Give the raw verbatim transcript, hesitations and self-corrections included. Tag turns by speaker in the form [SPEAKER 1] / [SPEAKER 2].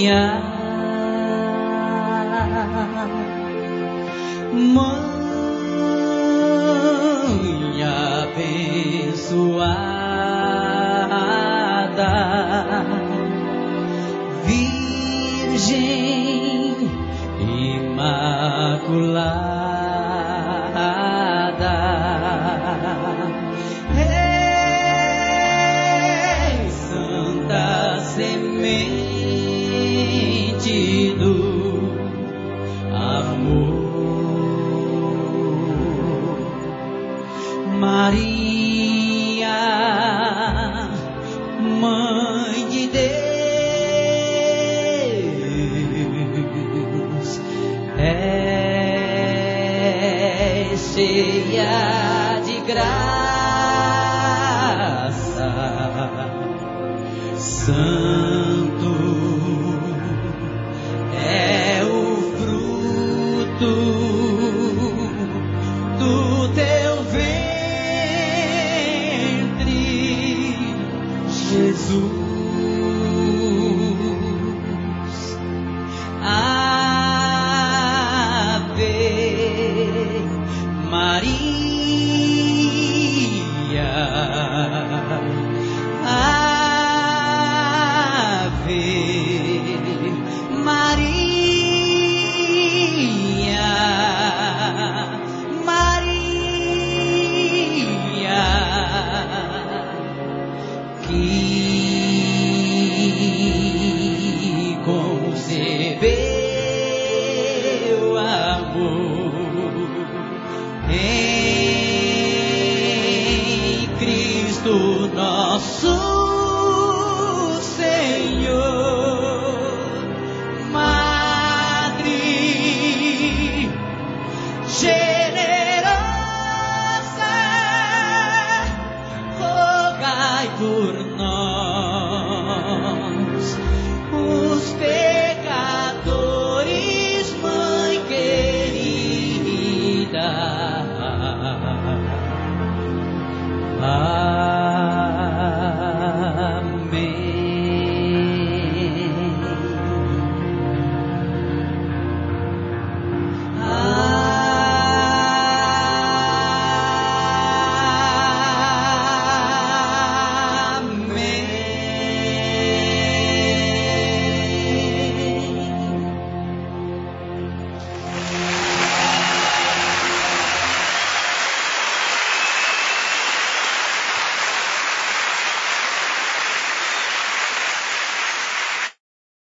[SPEAKER 1] minha mãe abençoada, Virgem Imaculada, és santa semente do amor. Maria, Mãe de Deus, é cheia de graça, santo é o fruto do teu ventre, Jesus. Ave Maria, Ave Maria, Maria, que concebeu amor em Cristo nosso